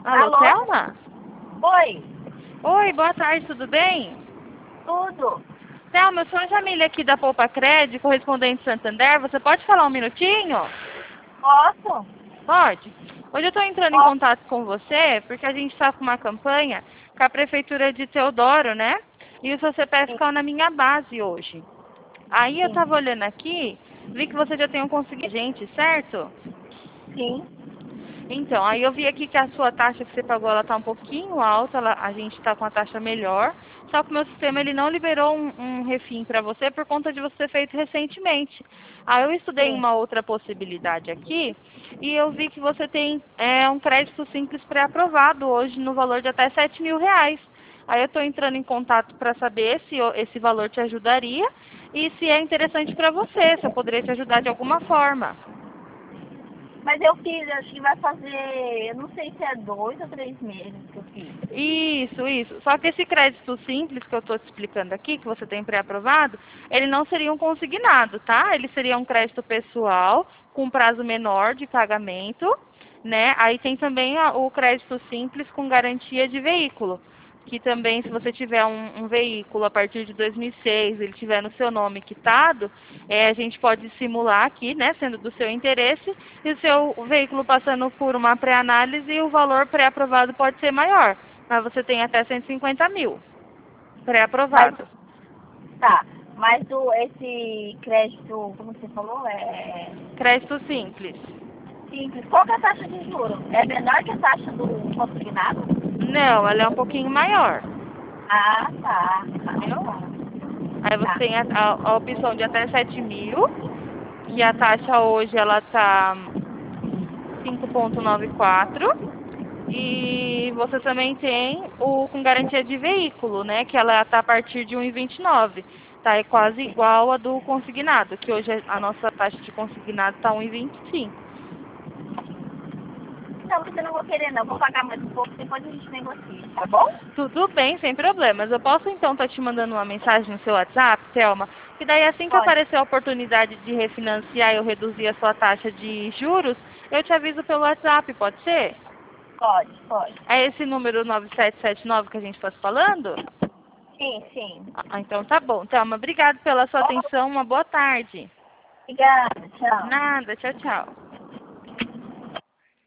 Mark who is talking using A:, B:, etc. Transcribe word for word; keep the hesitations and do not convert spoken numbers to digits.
A: Alô,
B: Alô?
A: Thelma?
B: Oi,
A: Oi, boa tarde, tudo bem?
B: tudo?
A: Thelma, eu sou a Jamília aqui da Poupa Crédito, correspondente Santander. Você pode falar um minutinho?
B: Posso?
A: Pode. Hoje eu estou entrando em
B: Posso?
A: contato com você porque a gente está com uma campanha com a Prefeitura de Teodoro, né? E o seu C P F
B: Sim,
A: ficou na minha base hoje. Aí eu
B: sim,
A: estava olhando aqui, vi que você já tem conseguido gente, certo?
B: sim.
A: Então, aí eu vi aqui que a sua taxa que você pagou, ela está um pouquinho alta, ela- a gente está com a taxa melhor, só que o meu sistema ele não liberou um, um refim para você por conta de você ter feito recentemente. Aí eu estudei
B: Sim.
A: uma outra possibilidade aqui e eu vi que você tem é, um crédito simples pré-aprovado hoje no valor de até sete mil reais. Aí eu estou entrando em contato para saber se o- esse valor te ajudaria e se é interessante para você, se eu poderia te ajudar de alguma forma.
B: Mas eu fiz, acho que vai fazer, eu não sei se é dois ou três meses que eu fiz.
A: Isso, isso. Só que esse crédito simples que eu estou te explicando aqui, que você tem pré-aprovado, ele não seria um consignado, tá? Ele seria um crédito pessoal com prazo menor de pagamento, né? Aí tem também a- o crédito simples com garantia de veículo, que também se você tiver um, um veículo a partir de dois mil e seis, ele tiver no seu nome quitado, é, a gente pode simular aqui, né, sendo do seu interesse, e o seu veículo passando por uma pré-análise, o valor pré-aprovado pode ser maior. Mas você tem até cento e cinquenta mil
B: Mas,
A: pré-aprovado.
B: tá, mas o, esse crédito, como você falou, é
A: Crédito simples.
B: simples. Qual que é a taxa de juros? É menor que a taxa do consignado?
A: Não, ela é um pouquinho maior.
B: Ah, tá.
A: Entendeu?
B: Ah,
A: Aí você
B: tá.
A: tem a, a, a opção de até sete mil, que a taxa hoje ela tá cinco vírgula noventa e quatro. E você também tem o com garantia de veículo, né? Que ela está a partir de um vírgula vinte e nove. Tá, é quase igual a do consignado, que hoje a nossa taxa de consignado está um vírgula vinte e cinco.
B: Não, você não vou querer não, vou pagar mais um pouco, depois a gente negocia, tá bom?
A: Tudo bem, sem problemas. Eu posso então estar te mandando uma mensagem no seu WhatsApp, Thelma, que daí assim que
B: Pode,
A: aparecer a oportunidade de refinanciar e eu reduzir a sua taxa de juros, eu te aviso pelo WhatsApp, pode ser?
B: pode, pode.
A: É esse número nove sete sete nove que a gente está falando?
B: Sim, sim.
A: Ah, então tá bom. Thelma, obrigado pela sua atenção. Uma boa tarde.
B: Obrigada, tchau.
A: Nada, tchau, tchau.